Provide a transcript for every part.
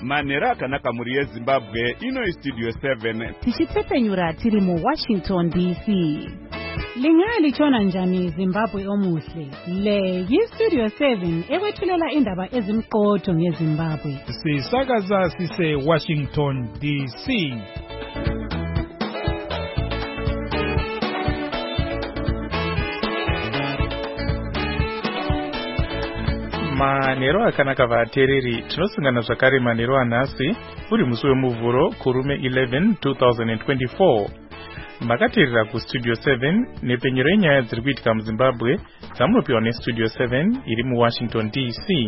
Manero akanaka muri yeZimbabwe ino Studio 7 tichitsepenyura tiri mu Washington DC. Lingalichona njani Zimbabwe omuhle? Le Studio 7 ewethulela indaba ezimqotho ngeZimbabwe. Sisakaza sise Washington DC. Manero akanaka vatereri, tinosungana zvakare manero anhasi uri musi wemuvhuro kurume 11 2024. Makateerera kuStudio 7 nepenyero yenyaya dziri kuitika muZimbabwe dzamunopiwa neStudio 7 iri muWashington DC.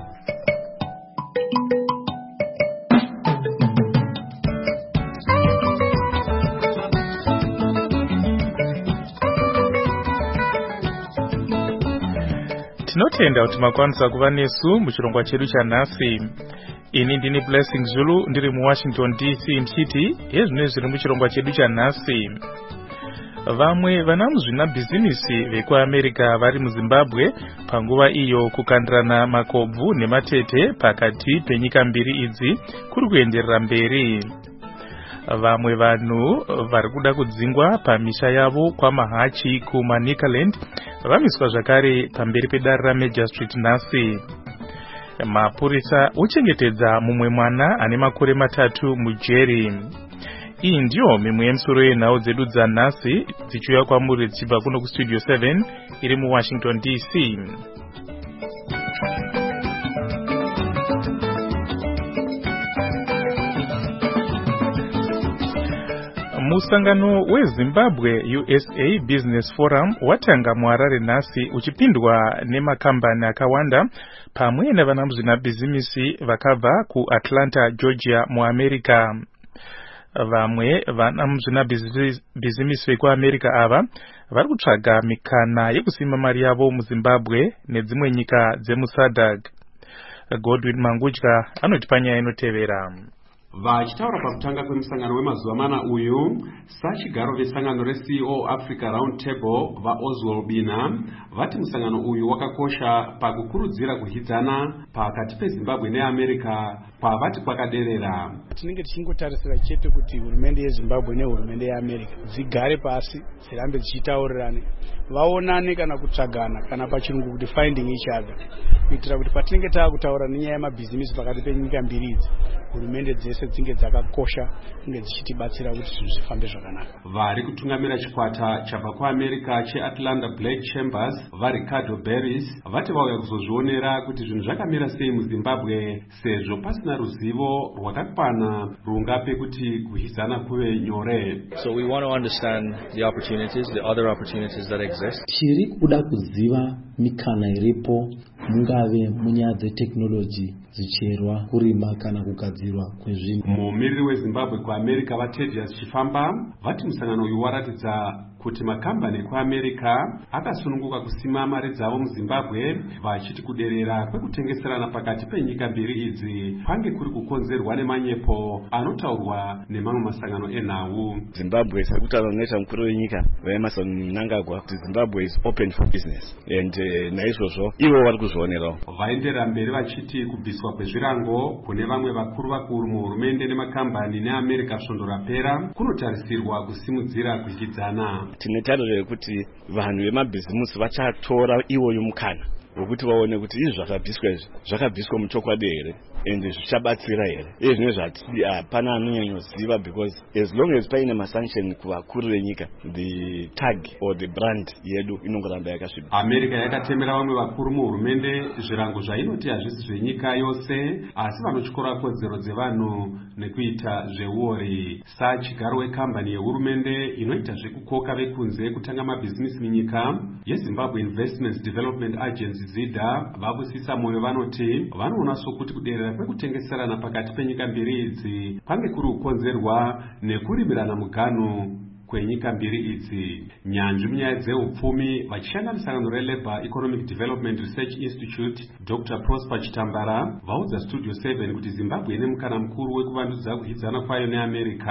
Tinotenda kuti makwanisa kuva nesu muchirongwa chedu chanhasi. Ini ndini Blessing Zulu ndiri muWashington DC ndichiti hezvino zviri muchirongwa chedu chanhasi. Vamwe vana muzvinabhizinisi vekuAmerica vari muZimbabwe panguva iyo kukandirana makobvu nematete pakati penyika mbiri idzi kuri kuenderera mberi. Vamwe vanhu vari kuda kudzingwa pamisha yavo kwamahachi kuManicaland vamiswa zvakare pamberi pedare raMajor Street nhasi. Mapurisa ochengetedza mumwe mwana ane makore 3 mujeri. Iyi ndiyo mimwe yemisoro yenhau dzedu dzanhasi dzichiuya kwamuri dzichibva kuno kuStudio 7 iri muWashington DC. Musangano weZimbabwe USA Business Forum watanga muHarare nhasi uchipindwa nemakambani akawanda pamwe nevana muzvinabhizimisi vakabva kuAtlanta, Georgia muAmerica. Vamwe vana muzvinabhizimisi vekuAmerica ava vari kutsvaga mikana yekusima mari yavo muZimbabwe nedzimwe nyika dzemuSADC. Godwin Mangudya anoti panyaya inotevera. Vachitaura pakutanga kwemusangano wemazuva mana uyu, sachigaro vesangano reCEO Africa Round Table vaOswald Bina vati musangano uyu wakakosha pakukurudzira kuhidzana pakati peZimbabwe neAmerica kwavati kwakaderera. Tinenge tichingotarisira chete kuti hurumende yeZimbabwe nehurumende yeAmerica dzigare pasi dzirambe dzichitaurirana, vaonane kana kutsvagana kana pachirungu kuti finding each other, kuitira kuti patinenge taakutaura nenyaya yemabhizinisi pakati penyika mbiri idzi, hurumende dzese dzinge dzakakosha kunge dzichitibatsira kuti zvinhu zvifambe zvakanaka. Vari kutungamira chikwata chabva kuAmerica cheAtlanta Black Chambers vaRicardo Berries vati vauya kuzozvionera kuti zvinhu zvakamira sei muZimbabwe sezvo pasina ruzivo rwakakwana rungape kuti kuhidzana kuve nyore. So we want to understand the opportunities, the other opportunities that exist. Tiri kuda kuziva mikana iripo mungave munyaya dzeteknoloji zicherwa kurima kana kugadzirwa kwezvinhu. Mumiriri weZimbabwe kuAmerica vaTedious Chifamba vati musangano uyu waratidza kuti makambani ekuAmerica akasununguka kusima mari dzavo muZimbabwe vachiti kuderera kwekutengeserana pakati penyika mbiri idzi pange kuri kukonzerwa nemanyepo anotaurwa nemamwe masangano enhau. Zimbabwe sakutaura neta mukuru wenyika vaEmerson Mnangagwa kuti Zimbabwe is open for business and naizvozvo ivo vari kuzvionerawo. Vaenderera mberi vachiti kubviswa kwezvirango kune vamwe vakuru vakuru muhurumende nemakambani neAmerica svondo rapera kunotarisirwa kusimudzira kuhidzana. Tine tariro yekuti vanhu vemabhizimusi vachatora iwoyo mukana wekuti vaone kuti izvi zvakabviswa muchokwadi here ende zvichabatsira here. Izvi zvati hapana anonyanyoziva because as long as paine masanction kuvakuru venyika, the tag or the brand yedu inongoramba yakasviba. America yakatemera vamwe vakuru muhurumende zvirango zvainoti hazvisi zvenyika yose asi vanotyora kodzero dzevanhu nekuita zveuori. Sachigaro wekambani yehurumende inoita zvekukoka vekunze kutanga mabhizinisi munyika yeZimbabwe Investments Development Agency ZIDA vavusisa moyo vanoti vanoona sokuti kuderera kwekutengeserana pakati penyika mbiri idzi pange kuri kukonzerwa nekurimirana mugano kwenyika mbiri idzi. Nyanzvi munyaya dzeupfumi vachishanda nesangano reLabour Economic Development Research Institute Dr. Prosper Chitambara vaudza Studio 7 kuti Zimbabwe ine mukana mukuru wekuvandudza kuhidzana kwayo neAmerica.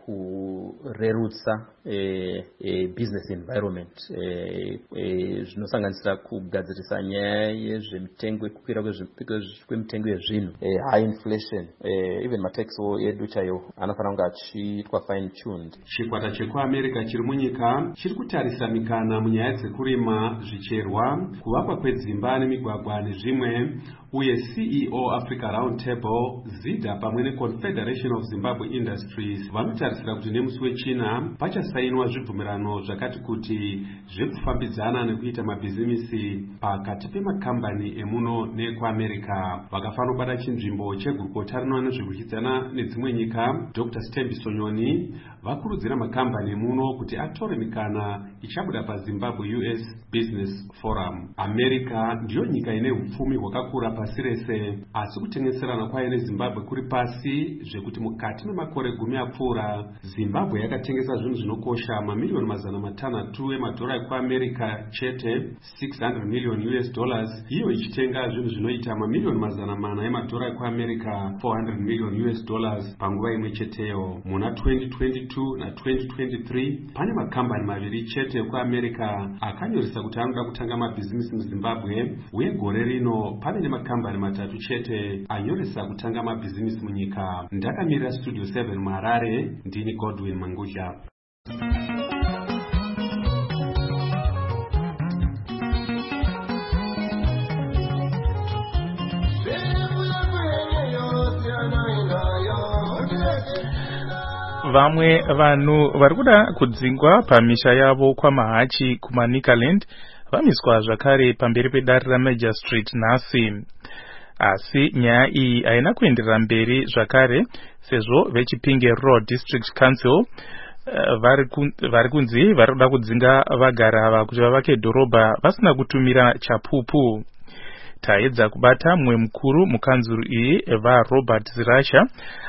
kurerutsa business environment zvinosanganisira kugadzirisa nyaya yezvemitengo, kukwira kwemitengo yezvinhu, high inflation, even mataxiwo edu chaiwo anofanira kunge achiitwa fine tuned. Chikwata chekuAmerica chiri munyika chiri kutarisa mikana munyaya dzekurima zvicherwa, kuvakwa kwedzimba nemigwagwa nezvimwe, uye CEO Africa Roundtable ZIDA pamwe neConfederation of Zimbabwe Industries vanotarisira kuti nemusi wechina pachasainwa zvibvumirano zvakati kuti zvekufambidzana nekuita mabhizimisi pakati pemakambani emuno nekuAmerica. Vakafanira kubata chinzvimbo chegurukota rinoona nezvekudyidzana nedzimwe nyika, Dr. Stembi Sonyoni, vakurudzira makambani emuno kuti atore mikana ichabuda paZimbabwe US Business Forum. America ndiyo nyika ine upfumi hwakakura pasi rese, asi kutengeserana kwayo neZimbabwe kuri pasi zvekuti mukati memakore 10 apfuura Zimbabwe yakatengesa zvinhu zvinokosha mamiliyoni mazana matanhatu emadhora ekuAmerica chete, $600 million, iyo ichitenga zvinhu zvinoita mamiliyoni mazana mana emadhora ekuAmerica, $400 million panguva imwe cheteyo. Muna 2022 na 2023 pane makambani maviri chete ekuAmerica akanyoresa kuti anoda kutanga mabhizimisi muZimbabwe, uye gore rino pane nemakambani matatu chete anyoresa kutanga mabhizimisi munyika. Ndakamirira Studio 7 muHarare, ndini Godwin Mangudya. Vamwe vanhu vari kuda kudzingwa pamisha yavo kwaMahachi kumaNikaland vamiswa zvakare pamberi pedare raMajor Street nhasi. Asi nyaya iyi haina kuenderera mberi zvakare sezvo veChipinge Rural District Council vari kunzi vari kuda kudzinga vagari ava kuti vavake dhorobha vasina kutumira chapupu. Taedza kubata mumwe mukuru mukanzuru iyi vaRobert Zirasha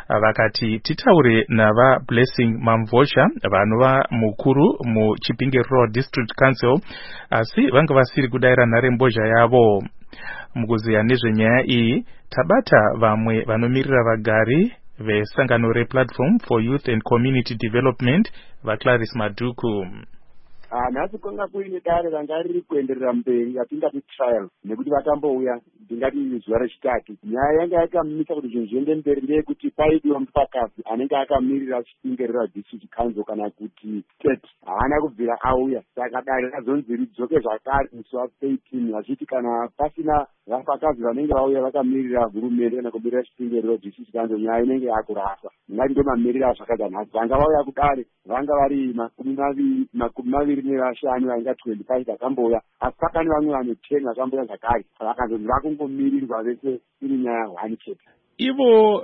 vakati titaure navaBlessing Mamvosha vanova mukuru muChipinge Rural District Council, asi vanga vasiri kudaira nharembozha yavo. Mukuziya nezvenyaya iyi tabata vamwe vanomirira vagari vesangano rePlatform for Youth and Community Development vaClarice Maduku. Nhasi kwanga kuine dare ranga riri kuenderera mberi atingati trial, nekuti vakambouya ndingati zuva rechitatu. Nyaya yanga yakamisa kuti zvinhu zviende mberi ndeyekuti paidiwa mupfakazi anenge akamirira Chipinge Rural District Council kana kuti state haana kubvira auya, saka dare razonzi ridzoke zvakare musi wa18 vachiti kana pasina vapfakazi vanenge vauya vakamirira hurumende kana kumirira Chipinge Rural District Council nyaya inenge yakurasa. Ngati ndo mamiriro azvakaita nhasi. Vanga vauya kudare vanga vari makumi maviri nevashanu vainga 25 vakambouya, asi pakani vamwe vanhu 10 vakambouya zvakare, vakazonzi vakungomirirwa vese iri nyaya 1 chete. Ivo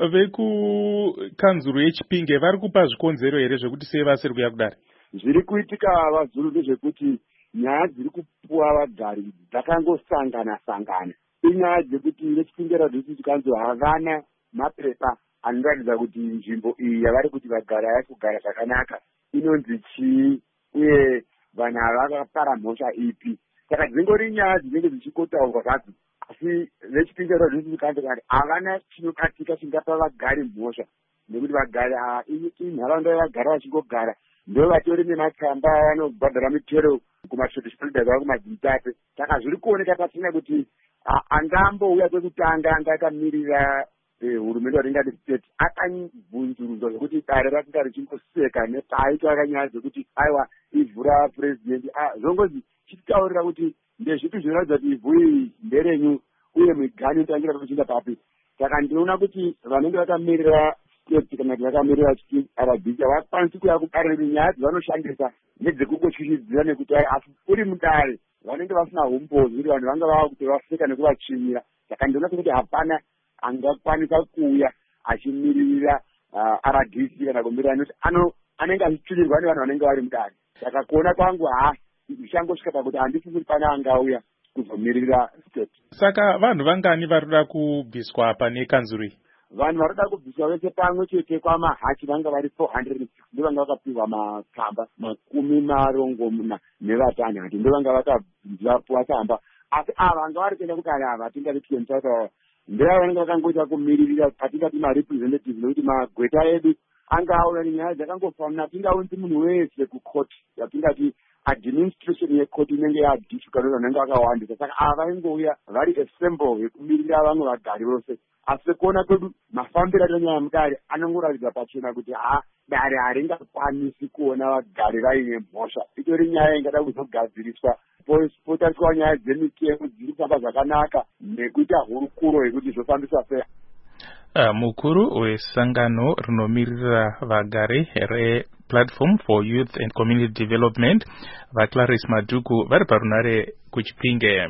vekukanzuru yeChipinge vari kupa zvikonzero here zvekuti sei vasiri kuya kudare? Zviri kuitika vazuru ndezvekuti nyaya dziri kupuwa vagari dzakangosangana. Inyaya dzekuti veChipinge Rural District Council havana mapepa anoratidza kuti nzvimbo iyi yavari kuti vagari havasi kugara zvakanaka inonzi chii, uye vanhu ava vakapara mhosva ipi. Saka dzingori nyaya dzinenge dzichikotaurwa zvadzo, asi veChipinge Rural District Council kuti havana chinokatika chingapa vagari mhosva, nekuti vagari inharaunda yavagari vachingogara ndo vatori nematsamba vanobhadhara mitero kumashotisholders avo kumadzitate. Saka zviri kuoneka pasina kuti angambouya kwekutanga anga akamirira hurumende watingati state akabvunzuruzwa zvekuti dare ratinga richingoseka nepaaito akanyaya zvekuti aiwa ivhu rapurezidendi zvongozi chititaurira kuti ndezvipi zvinoratidza kuti ivhu iyi nderenyu uye migani inotangira kuchinda papi. Saka ndinoona kuti vanenge vakamirira state kana kuti vakamirira RDC havakwanisi kuya kubarira nyaya dzavanoshandisa nedzekungoshushidza nekuti asi uri mudare vanenge vasina hombozi kuti vanhu vanga vava kuti vaseka nekuvachinyira. Saka ndinoona kuti hapana angakwanisa kuuya achimirira RDC kana kumirira noti anenge achichunyirwa nevanhu vanenge vari mudare. Saka kuona kwangu zvichangosvika pakuti handisi kuti pana angauya kuzomirira state. Saka vanhu vangani vari kuda kubviswa pane kanzuru iyi? Vanhu vari kuda kubviswa vese pamwe chete kwaMahachi vanga vari 406 ndo vanga vakapihwa matsamba 40 nevatanhatu ndo vanga vakapuwa tsamba, asi ava vanga vari kuenda kudare ava tingati 25 ndeva vanenge vakangoita kumiririra patingati marepresentative, nekuti magweta edu angaona nenyaya dzakangofanana tingaunzi munhu wese kukoti yatingati administration yekoti inenge yadifficult vanenge vakawandisa saka ava ingouya vari assemble yekumirira vamwe vagari vose asi sekuona kwedu mafambiro atonyaya mudare anongoratidza pachena kuti dare haringakwanisi kuona vagari vaine mhosva itori nyaya ingada kuzogadziriswa potariswa nyaya dzemitemo dziri kufamba zvakanaka nekuita hurukuro yekuti zvofambiswa sei. Mukuru wesangano rinomirira vagari replatform for youth and community development vaClarice Maduku vari parunare kuChipinge.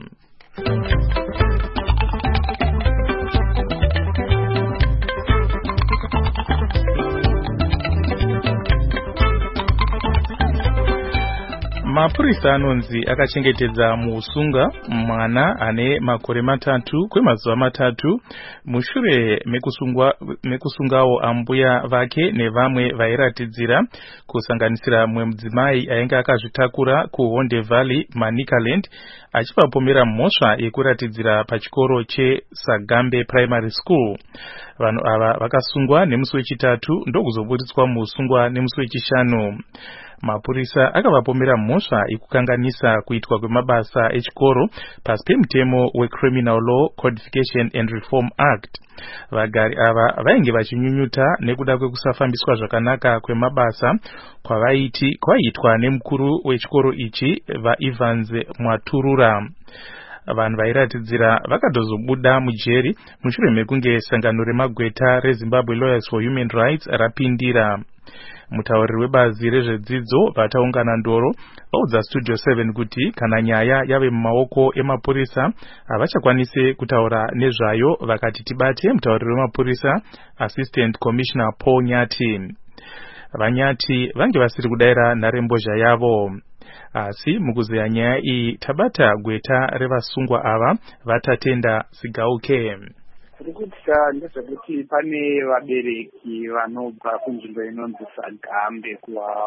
Mapurisa anonzi akachengetedza musunga mwana ane makore 3 kwemazuva 3 mushure mekusungawo ambuya vake nevamwe vairatidzira kusanganisira mumwe mudzimai ainge akazvitakura kuHonde Valley Manicaland achivapomera mhosva yekuratidzira pachikoro cheSagambe Primary School. Vanhu ava vakasungwa nemusi wechitatu ndokuzoburitswa musungwa nemusi wechishanu. Mapurisa akavapomera mhosva yekukanganisa kuitwa kwemabasa echikoro pasi pemutemo weCriminal Law Codification and Reform Act. Vagari ava vainge vachinyunyuta nekuda kwekusafambiswa zvakanaka kwemabasa kwaiitwa nemukuru wechikoro ichi vaEvans Mwaturura. Vanhu vairatidzira vakatozobuda mujeri mushure mekunge sangano remagweta reZimbabwe Lawyers for Human Rights rapindira. Mutauriri webazi rezvedzidzo vataungana ndoro vaudza Studio 7 kuti kana nyaya yave mumaoko emapurisa havachakwanise kutaura nezvayo, vakati tibate mutauriri wemapurisa Assistant Commissioner Paul Nyati. Vanyati vange vasiri kudaira nharembozha yavo. Asi mukuzeya nyaya iyi tabata gweta revasungwa ava vatatenda Sigauke. Kurikutya ndezvekuti pane vabereki vanobva kunzvimbo inonzi Sagambe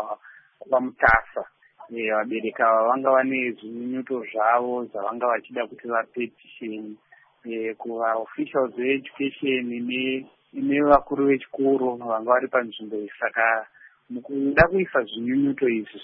kuvaMutasa. Vabereki ava vanga vane zvinyunyuto zvavo zvavanga vachida kuti vapetisheni kuvaofficials veeducation nevakuru vechikoro vanga vari panzvimbo iyi. Saka mukuda kuisa zvinyunyuto izvi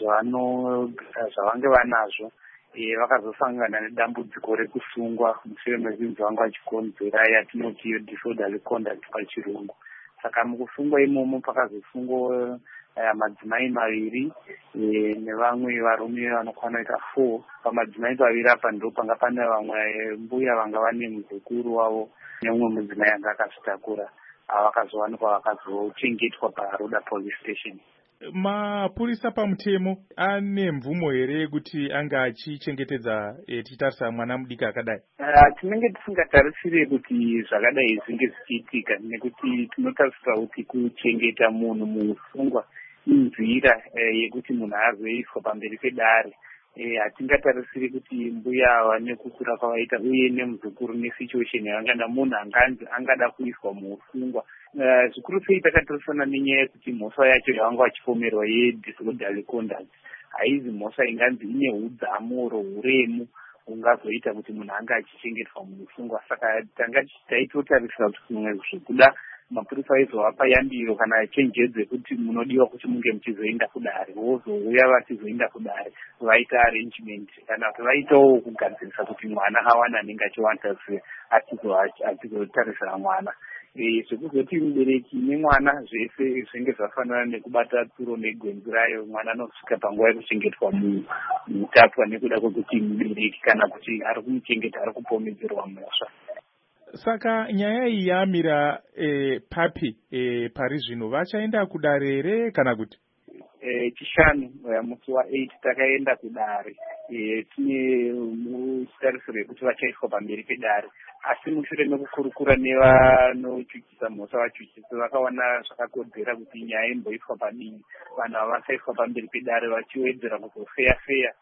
zvavange vanazvo vakazosangana nedambudziko rekusungwa mushure mekunzi vanga vachikonzera yatinoti disorderly conduct pachirungu. Saka mukusungwa imomo pakazosungwa madzimai 2 nevamwe varume vanokwana kuita 4. Pamadzimai 2 apa ndo panga pane vamwe mbuya vanga vane muzukuru wavo nemumwe mudzimai anga akazvitakura vakazowanikwa vakazochengetwa paRoda Police Station. Mapurisa pamutemo ane mvumo here yekuti anga achichengetedza tichitarisa mwana mudiki akadai? Tinenge tisingatarisire kuti zvakadai zvinge zvichiitika nekuti tinotarisira kuti kuchengeta munhu musungwa inzira yekuti munhu azoiswa pamberi pedare. Hatingatarisiri kuti mbuya ava nekukura kwavaita uye nemuzukuru nesituation yavangada munhu angada kuiswa musungwa. Zvikuru sei takatarisana nenyaya yekuti mhosva yacho yavanga vachipomerwa yedisorderly conduct haizi mhosva inganzi ine udzamu uremu ungazoita kuti munhu anga achichengetwa musungwa. Saka taitotarisira kuti kumwe zvekuda mapurisa aizovapa yambiro kana chenjedzo kuti munodiwa kuti munge muchizoenda kudare, vozouya vachizoenda kudare vaita arrangement kana kuti vaitawo kugadzirisa kuti mwana awana anenge achiwanta achizotarisira mwana. Zvekuzoti mubereki nemwana zvese zvinge zvafanana nekubata tsuro negwenzi rayo, mwana anosvika panguva yekuchengetwa mutapwa nekuda kwekuti mubereki kana kuti ari kumuchengeta ari kupomedzerwa mhosva. Saka nyaya iyi yamira papi pari zvino vachaenda kudare here kana kuti? Chishanu musi wa8 takaenda kudare, tine mutarisiro yekuti vachaiswa pamberi pedare, asi mushure mekukurukura nevanochuchisa mhosva vachuchisi vakaona zvakakodzera kuti nyaya imboiswa padini, vanhu havasaiswa pamberi pedare vachiwedzera kuzofeya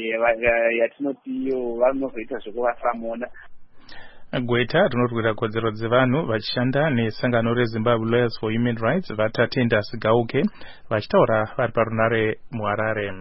yatinoti iyo vanozoita zvekuvasamona. Gweta rinorwira kodzero dzevanhu vachishanda nesangano reZimbabwe Lawyers for Human Rights vatatenda Sigauke vachitaura vari parunare muHarare.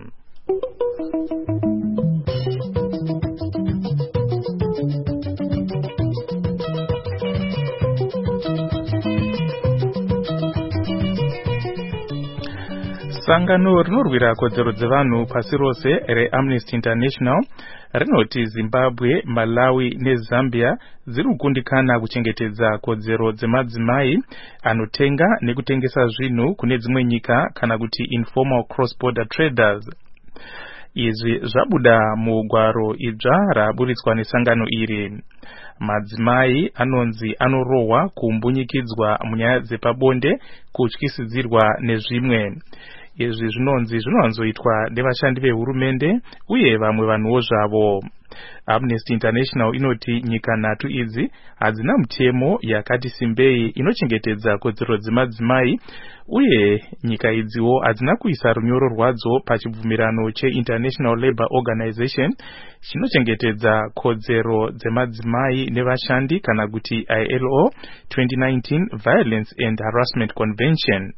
Sangano rinorwira kodzero dzevanhu pasi rose reAmnesty International rinoti Zimbabwe, Malawi neZambia ziri kukundikana kuchengetedza kodzero dzemadzimai anotenga nekutengesa zvinhu kune dzimwe nyika kana kuti informal cross-border traders. Izvi zvabuda mugwaro idzva raburitswa nesangano iri. Madzimai anonzi anorohwa kumbunyikidzwa munyaya dzepabonde, kutyisidzirwa nezvimwe. Izvi zvinonzi zvinowanzoitwa nevashandi vehurumende uye vamwe vanhuwo zvavo. Amnesty International inoti nyika 3 idzi hadzina mutemo yakati simbei inochengetedza kodzero dzemadzimai uye nyika idziwo hadzina kuisa runyoro rwadzo pachibvumirano cheInternational Labour Organization chinochengetedza kodzero dzemadzimai nevashandi kana kuti ILO 2019 Violence and Harassment Convention.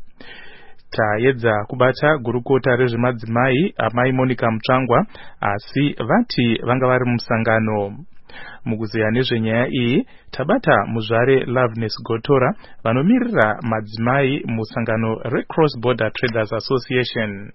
Taedza kubata gurukota rezvemadzimai amai Monica Mutsvangwa asi vati vanga vari musangano. Mukuzeya nezvenyaya iyi tabata muzvare Loveness Gotora vanomirira madzimai musangano reCross Border Traders Association.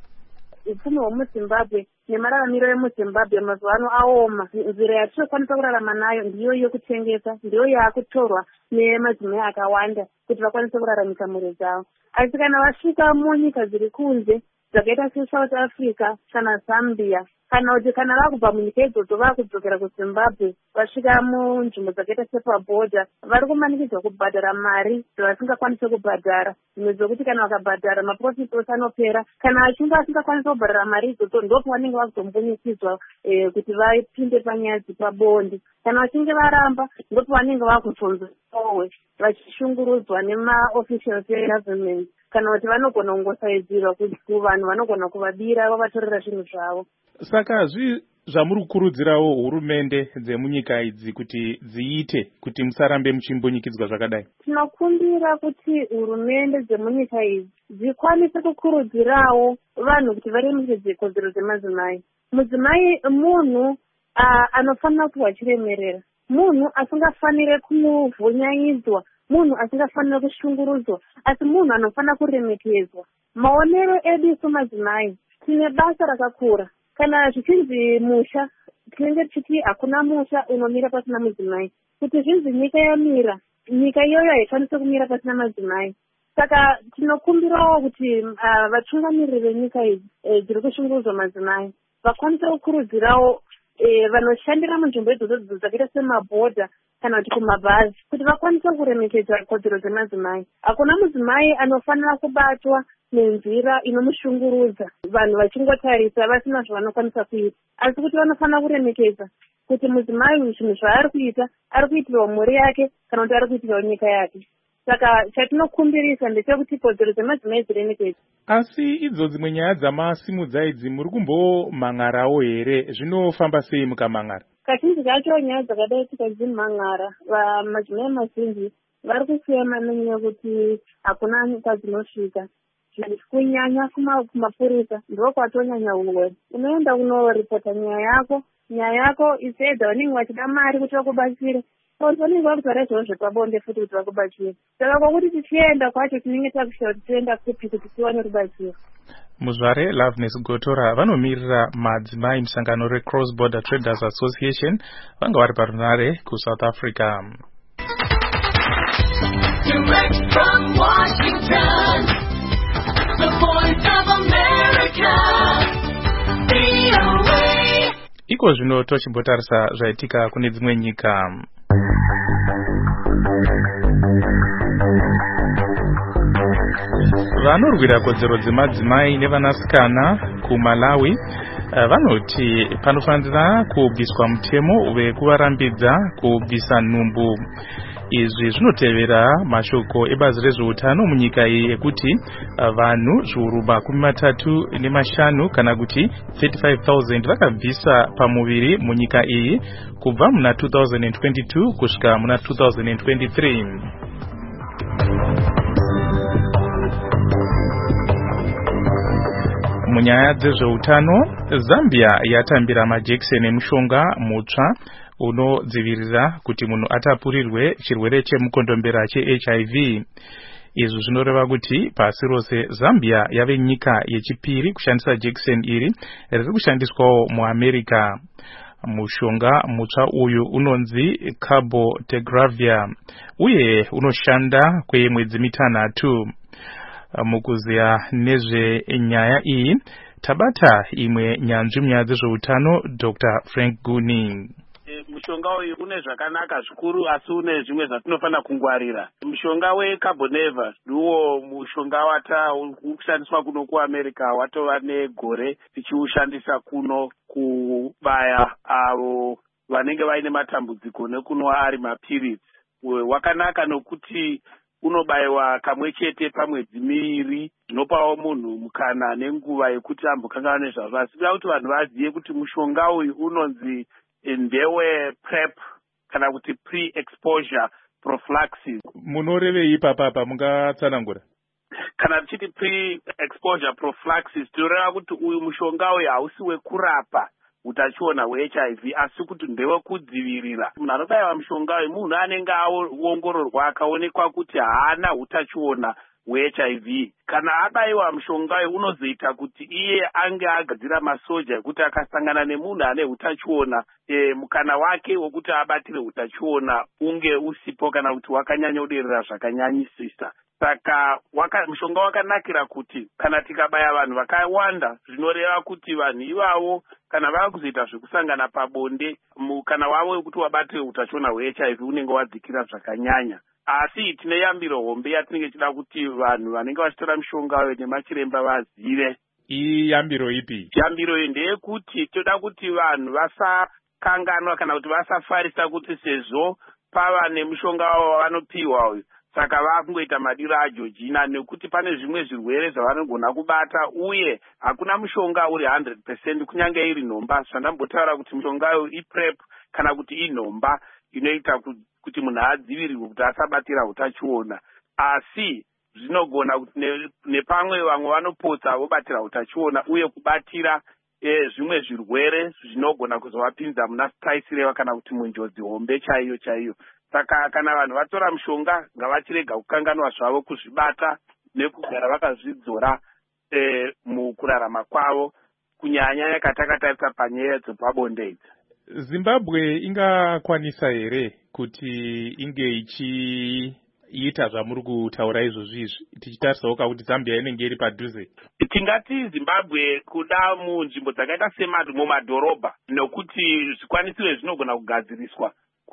Upfumi hwemuZimbabwe nemararamiro emuZimbabwe mazuva ano aoma. Nzira yatinokwanisa kurarama nayo ndiyo yokutengesa, ndiyo yaakutorwa nemadzimai akawanda kuti vakwanise kuraramisa mhuri dzavo. Asi kana vasvika munyika dziri kunze dzakaita seSouth Africa kana Zambia, kana kuti kana vakubva munyika idzodzo vakudzokera kuZimbabwe vasvika munzvimbo dzakaita sepabhodha, vari kumanikidzwa kubhadhara mari dzavasingakwanise kubhadhara. Dzimwe dzokuti kana vakabhadhara maprofiti ose anopera. Kana achinge asingakwanisa kubhadhara mari idzodzo ndipo vanenge vakuzombunyikidzwa kuti vapinde panyaya dzepabonde. Kana vachinge varamba ndipo vanenge vakuzonzowe vachishungurudzwa nemaofficials egovernment, kana kuti vanogona kungosaidzirwa kuvanhu vanogona kuvabira vavatorera zvinhu zvavo. Saka zvamuri kukurudzirawo hurumende dzemunyika idzi kuti dziite kuti musarambe muchimbunyikidzwa zvakadai? Tinokumbira kuti hurumende dzemunyika idzi dzikwanise kukurudzirawo vanhu kuti varemekedze kodzero dzemadzimai. Mudzimai munhu anofanira kuva achiremerera, munhu asingafanire kuvhunyanyidzwa, munhu asingafanire kushungurudzwa, asi munhu anofanira kuremekedzwa. Maonero edu isu madzimai tine basa rakakura. Kana zvichinzi musha, tinenge tichiti hakuna musha unomira pasina mudzimai. Kuti zvinzi nyika yamira, nyika iyoyo haikwanisi kumira pasina madzimai. Saka tinokumbirawo kuti vatungamiriri venyika idzi dziri kushungurudzwa madzimai vakwanise kukurudzirawo vanoshandira munzvimbo idzodzo dzakaita semabhodha kana kuti kumabhazi kuti vakwanise kuremekedza kodzero dzemadzimai. Hakuna mudzimai anofanira kubatwa nenzira inomushungurudza, vanhu vachingotarisa vasina zvavanokwanisa kuita, asi kuti vanofanira kuremekedza kuti mudzimai zvinhu zvaari kuita ari kuitirawo mhuri yake kana kuti ari kuitirawo nyika yake. Saka chatinokumbirisa ndechekuti kodzero dzemadzimai dziremekedzwe. Asi idzo dzimwe nyaya dzamasimudza idzi muri kumbomhan'arawo here? Zvinofamba sei mukamhan'ara? Kazhinji kacho nyaya dzakadai tikadzimhan'ara, madzimai mazhinji vari kusema nenyaya kuti hakuna nyika dzinosvika. Kunyanya kumapurisa ndiko kwatonyanya uwe. Unoenda unoripota nyaya yako isedza vanenge vachida mari kuti vakubatsire. Vanenge vakutwara izvozvo zvepabonde futi kuti vakubatsire. Saka kwakuti tichienda kwacho tinenge takushaura kuti tienda kupi kuti tiwane rubatsiro. Muzvare Loveness Gotora vanomirira madzimai musangano reCross Border Traders Association vanga vari parunare kuSouth Africa. Direct from Washington, the Voice of America, VOA. Iko zvino tochimbotarisa zvaitika kune dzimwe nyika. Vanorwira kodzero dzemadzimai nevanasikana kuMalawi vanoti panofanira kubviswa mutemo wekuvarambidza kubvisa nhumbu. Izvi zvinotevera mashoko ebazi rezveutano munyika iyi ekuti vanhu zviuru 35 kana kuti 35,000 vakabvisa pamuviri munyika iyi kubva muna 2022 kusvika muna 2023. Munyaya dzezveutano, Zambia yatambira majekiseni emushonga mutsva unodzivirira kuti munhu atapurirwe chirwere chemukondombera cheHIV. izvi zvinoreva kuti pasi rose Zambia yave nyika yechipiri kushandisa jekiseni iri riri kushandiswawo muAmerica. Mushonga mutsva uyu unonzi Cabotegravir uye unoshanda kwemwedzi mitanhatu. Mukuziya nezvenyaya iyi tabata imwe nyanzvi munyaya dzezveutano Dr. Frank Guni. Mushonga uyu une zvakanaka zvikuru asi une zvimwe zvatinofanira kungwarira. Mushonga weCarboneva ndiwo mushonga kushandiswa kuno kuAmerica watova negore tichiushandisa kuno kubaya avo vanenge vaine matambudziko nekunwa ari mapirizi. Wakanaka nokuti unobayiwa kamwe chete pamwedzi miviri zvinopawo munhu mukana nenguva yekuti ambokanganwa nezvazvo. Asi kuda kuti vanhu vazive kuti mushonga uyu unonzi ndewe PrEP kana kuti pre-exposure prophylaxis. Munorevei papapa mungatsanangura? Kana tichiti pre-exposure prophylaxis tinoreva kuti uyu mushonga uyu hausi wekurapa utachiona hweHIV asi kuti ndewekudzivirira. Munhu anobayiwa mushonga uyu munhu anenge aongororwa akaonekwa kuti haana utachiona hweHIV. Kana abayiwa mushonga uyu unozoita kuti iye ange agadzira masoja ekuti akasangana nemunhu ane utachiona mukana wake wekuti abatire utachiona unge usipo kana kuti wakanyanya uderera zvakanyanyisisa. Saka mushonga wakanakira kuti kana tikabaya vanhu vakawanda zvinoreva kuti vanhu ivavo kana vava kuzoita zvekusangana pabonde mukana wavo wekuti wabatire utachiona hweHIV unenge wadzikira zvakanyanya. Asi tine yambiro hombe yatinenge tichida kuti vanhu vanenge vachitora mushonga uyu nemachiremba vazive. Iyi yambiro ipi? Yambiro iyi ndeyekuti toda kuti vanhu vasakanganwa kana kuti vasafarisa kuti sezvo pava nemushonga wavo wavanopiwa uyu saka vakungoita madiro aJorgina nekuti pane zvimwe zvirwere zvavanogona kubata uye hakuna mushonga uri 100% kunyange iri nhomba. Zvandambotaura kuti mushonga uyu iPrEP kana kuti inhomba inoita kuti munhu adzivirirwe kuti asabatira utachiona. Asi zvinogona kuti nepamwe vamwe vanopotsa vobatira utachiona uye kubatira zvimwe zvirwere zvinogona kuzovapinza muna sitaisireva kana kuti munjodzi hombe chaiyo. Saka kana vanhu vatora mushonga ngavachirega kukanganwa zvavo kuzvibata nekugara vakazvidzora mukurarama kwavo kunyanya katakatarisa panyaya dzepabonde idzi. Zimbabwe ingakwanisa here kuti inge ichiita zvamuri kutaura izvozvizvi tichitarisawo kuti Zambia inenge iri padhuze? Tingati Zimbabwe kuda munzvimbo dzakaita mumadhorobha nokuti zvikwanisiro zvinogona kugadziriswa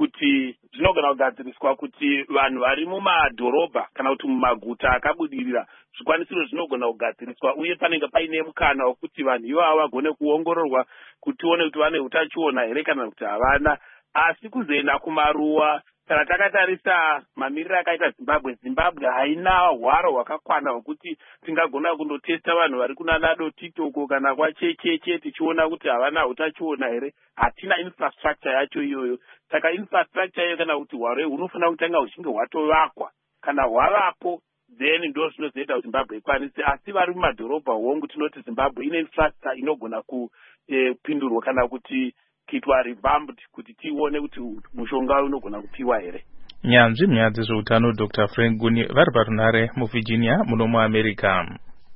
kuti vanhu vari mumadhorobha kana kuti mumaguta akabudirira zvikwanisiro zvinogona kugadziriswa uye panenge paine mukana wekuti vanhu ivavo vagone kuongororwa kuti tione kuti vane utachiona here kana kuti havana. Asi kuzoenda kumaruwa kana takatarisa mamiriro akaita Zimbabwe haina hwaro hwakakwana hwekuti tingagona kundotesta vanhu vari kunanado TikTok kana kwachecheche tichiona kuti havana utachiona here. Hatina infrastructure yacho iyoyo. Saka infrastructure iyoyo kana kuti hwaro hunofanira kutanga huchinge hwatovakwa. Kana hwavapo then ndo zvinozoita kuti Zimbabwe ikwanise. Asi vari mumadhorobha hongu tinoti Zimbabwe ine infrastructure inogona kupindurwa kana kuti kuitwa revamped kuti tione kuti mushonga unogona kupiwa here. Nyanzvi munyaya dzezveutano Dr. Frank Guni vari parunare muVirginia muno muAmerica.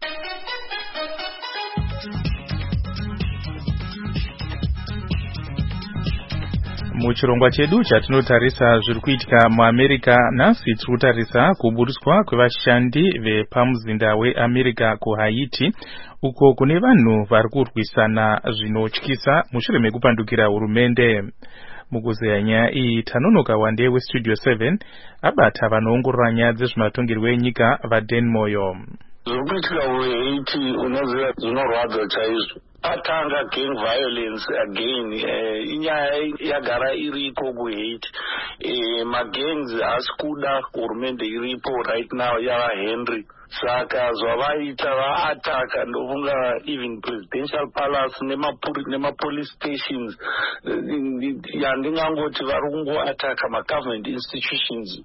Muchirongwa chedu chatinotarisa zviri kuitika muAmerica nhasi tiri kutarisa kuburitswa kwevashandi vepamuzinda weAmerica kuHaiti uko kune vanhu vari kurwisana zvinotyisa mushure mekupandukira hurumende. Mukuzeya nyaya iyi tanonoka wande weStudio 7 abata vanoongorora nyaya dzezvematongerwo enyika vaDan Moyo. Zviri kuitika kuHaiti unoziva zvinorwadza chaizvo. Atanga gang violence again inyaya yagara iriko kuHaiti. Magangs haasi kuda hurumende iripo right now yava Henry. Saka zvavaita vaataka ndofunga even presidential palace nemapolice stations yandingangoti vari kungoataka magovernment institutions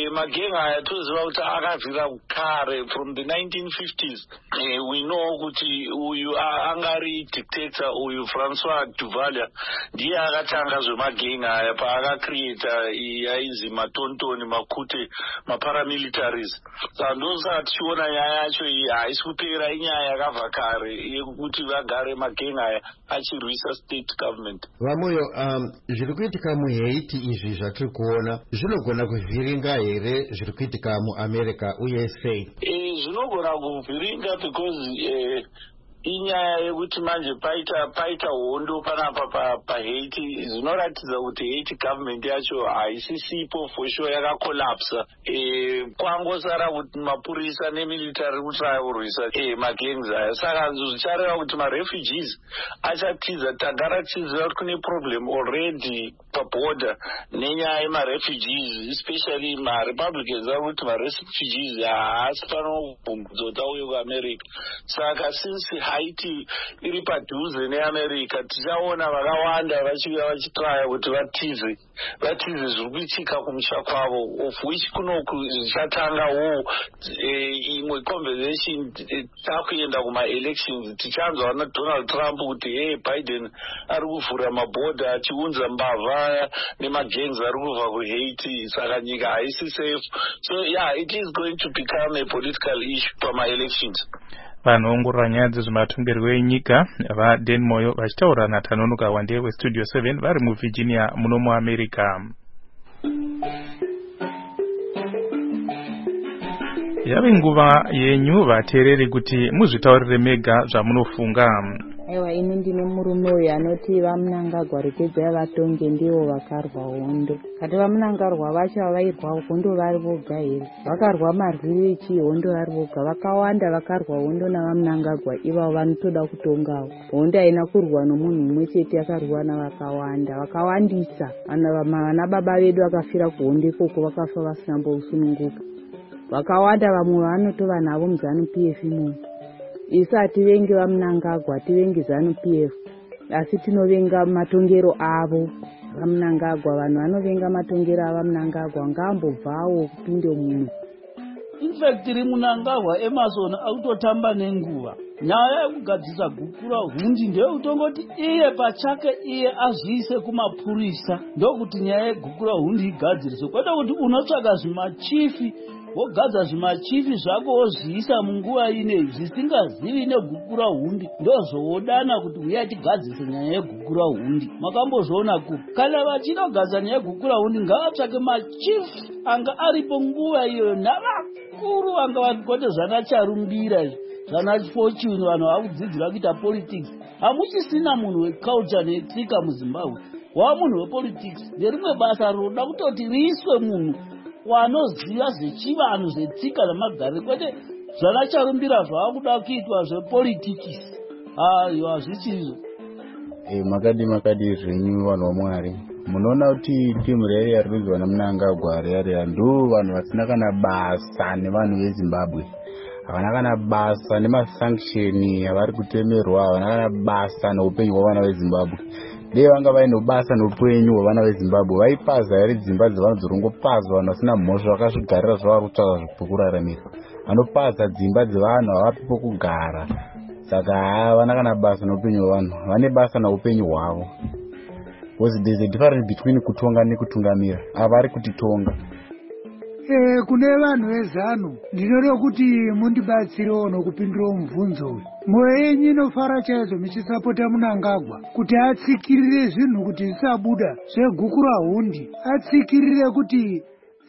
magengi aya toziva kuti akabvira kare from the 1950s. We know kuti uyu angari dictator uyu Francois Duvalier ndiye akatanga zvemagengi aya paakacreata yaizi matontoni makute maparamilitaries. Saka ndosaka tichiona nyaya yacho iyi haisi kupera, inyaya yakabva kare yekuti vagare magengi aya achirwisa state government. Vamoyo, zviri kuitika muHaiti izvi zvatiri kuona zvinogona kuvhiringa here zviri kuitika muAmerica uye sei? Zvinogona kuvhiringa because inyaya yekuti manje paita hondo panapa paHaiti zvinoratidza kuti Haiti government yacho haisisipo for sure, yakakolapsa. Kwangosara kuti mapurisa nemilitary kutraya kurwisa magangs aya. Saka zvichareva kuti marefugees achatiza, tagara tichiziva kuti kune problem already paborder nenyaya yemarefugees, especially marepublicans vari kuti marefugees haasi panobvumbudzota uye kuAmerica. Saka since Haiti iri padhuze neAmerica, tichaona vakawanda vachiuya vachitraya kuti vatize zviri kuitika kumusha kwavo, of which kunoku zvichatanga imwe conversation takuenda kuma-elections. Tichanzwa naDonald Trump kuti Biden ari kuvhura mabhodha achiunza mbavha nemagangs ari kubva kuHaiti, saka nyika haisi safe. So yeah, it is going to become a political issue pama-elections. Vanoongorora nyaya dzezvematongerwo enyika vaDan Moyo vachitaura naTanonoka Wande weStudio 7 vari muVirginia muno muAmerica. Yave nguva yenyu vateereri kuti muzvitaurire mega zvamunofunga. Aiwa, ini ndine murume uyu anoti vamunangagwa rupedza vatonge ndivo vakarwa hondo. Kati vamunangarwa vacho vairwa hondo vari voga here, vakarwa marwiro echihondo vari voga, vakawanda vakarwa hondo navamunangagwa ivavo vanotoda kutongawo. Hondo haina kurwa nomunhu mumwe chete, yakarwa navakawanda, vakawandisa. Vana baba vedu vakafira kuhondo ikoko, vakafa vasina kusununguka. Vakawanda vamwe vanotova navo muZANU-PF imomo. Isu hativengi vamunangagwa, hativengi ZANU-PF, asi tinovenga matongero avo vamunangagwa. Vanhu vanovenga matongero avo vamunangagwa ngambobvawo kupinde muno. In fact, iri Munangagwa Emerson akutotamba nenguva. Nyaya yekugadzisa gukura hundi ndeyekutongoti iye pachake iye azviise kumapurisa, ndokuti nyaya yegukura hundi igadziriswe. Kwete kuti unotsvaga zvimachifi wogadza zvimachifi zvako wozviisa munguva ine zvisingazivi negukura hundi, ndozvoodana kuti uya tigadzise nyaya yegukura hundi. Makambozviona kupi? Kana vachinogadza nyaya yegukura hundi ngavatsvake machifi anga aripo nguva iyoyo navakuru vanga vakote zvanacharumbira zvana Fortune, vanhu vakudzidzira kuita politics. Hamuchisina munhu weculture netsika muZimbabwe, wava munhu wepolitics. Nerimwe basa roda kutoti riiswe munhu wanoziva zvechivanhu zvetsika namagariro, kwete zvanacharumbira zvavakuda kuitwa zvepolitics. Aiwa, zvichizvo. Makadi zvenyu vanhu vaMwari, munoona kuti timu reri yarinzwa naMunangagwa reya ndo vanhu vasina kana basa nevanhu veZimbabwe, havana kana basa nemasanction avari kutemerwa, havana kana basa neupenyu hwavana veZimbabwe. Dei vanga vaine basa neupenyu hwavana veZimbabwe, vaipaza here dzimba dzevanodzorongopaza vanhu vasina mhosva vakazvigarira zvavari kutsvaga zvekuraramira. Vanopaza dzimba dzevanhu havapi pokugara. Saka havana kana basa neupenyu hwavanhu, vane basa neupenyu hwavo. Because there's a difference between kutonga nekutungamira. Avari kutitonga. Kune vanhu veZANU ndinoda kuti mundibatsirewo nokupindirawo mubvunzo uyu. Mwoyo yenyu inofara chaizvo muchisapota Munangagwa kuti atsikirire zvinhu kuti zvisabuda zvegukura hundi, atsikirire kuti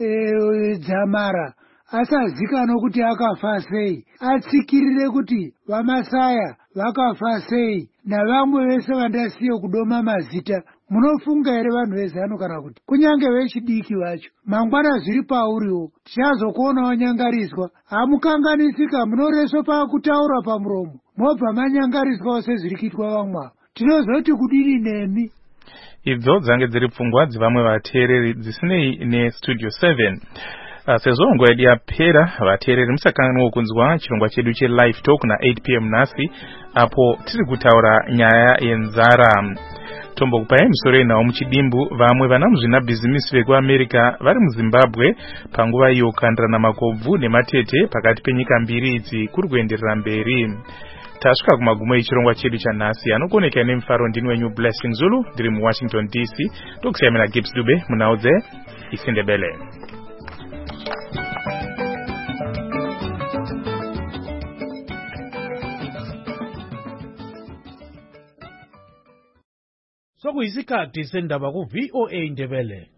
Dzamara asazikanwa kuti akafa sei, atsikirire kuti vaMasaya vakafa sei navamwe vese vandasiye kudoma mazita. Munofunga here vanhu veZANU kana kuti kunyange vechidiki vacho mangwana zviri pauriwo tichazokuonawo nyangariswa? Hamukanganisika, munoreswa pakutaura pamuromo mobva manyangariswawo sezviri kuitwa vamwe. Tinozoti kudini nemi? Idzo dzange dziri pfungwa dzevamwe vateereri dzisinei neStudio 7. sezongo yadi yaphera vateereri musakangani wokunzwa chirongwa chedu che-live talk na 8 pm nasi apo tiri kutaura nyaya yenzara. Tombokupai misoro inawo muchidimbu vamwe vana muzvinabhizimisi vekuamerica vari muzimbabwe panguva iyo kukandirana makobvu nematete pakati penyika mbiri idzi kuri kuenderera mberi. Tasvika kumagumo echirongwa chedu chanhasi. Anokoneka nemufaro ndini wenyu Blessing Zulu ndiri muWashington DC. Tokusiyamira Gibbs Dube munhau dzeIsindebele. Sokuyisikhathi sendaba ku VOA Ndebele.